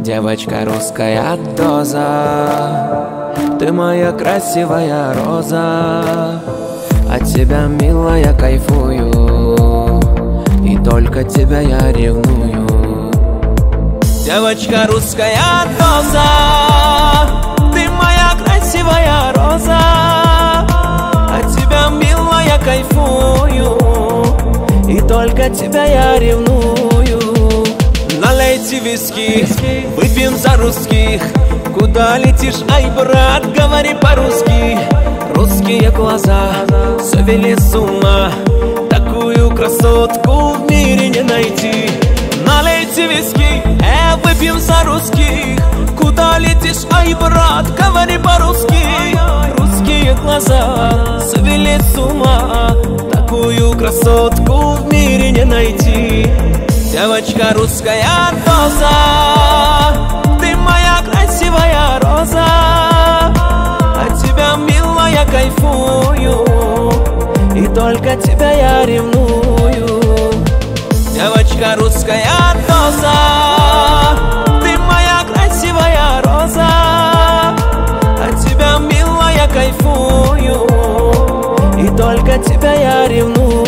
Девочка русская доза, ты моя красивая роза. От тебя, милая, кайфую, и только тебя я ревную. Девочка русская доза, ты моя красивая роза. От тебя, милая, кайфую, и только тебя я ревную. Налейте виски, выпьем за русских. Куда летишь, ай, брат, говори по-русски. Русские глаза свели с ума, такую красотку в мире не найти. Налейте виски, выпьем за русских. Куда летишь, ай, брат, говори по-русски. Русские глаза свели с ума, такую красотку в мире не найти. Девочка русская доза, ты моя красивая роза. От тебя, милая, кайфую, и только тебя я ревную. Девочка русская доза, ты моя красивая роза. От тебя, милая, кайфую, и только тебя я ревную.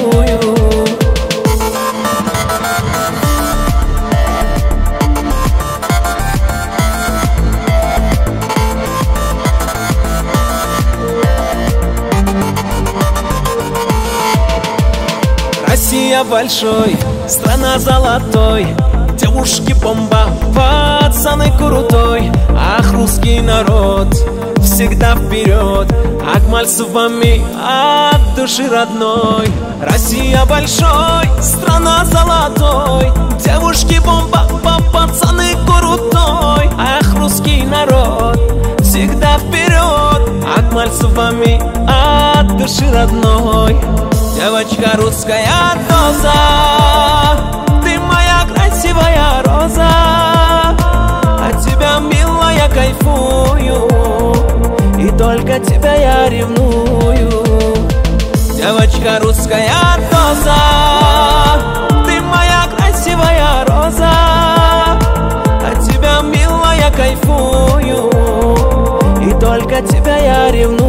Россия большой, страна золотой. Девушки бомба, пацаны крутой. Ах, русский народ, всегда вперед. Акмаль с вами от души родной. Россия большой, страна золотой. Девушки бомба, пацаны крутой. Ах, русский народ, всегда вперед. Акмаль с вами от души родной. Девочка русская доза, ты моя красивая роза. От тебя, милая, кайфую, и только тебя я ревную. Девочка русская доза, ты моя красивая роза. От тебя, милая, кайфую, и только тебя я ревную.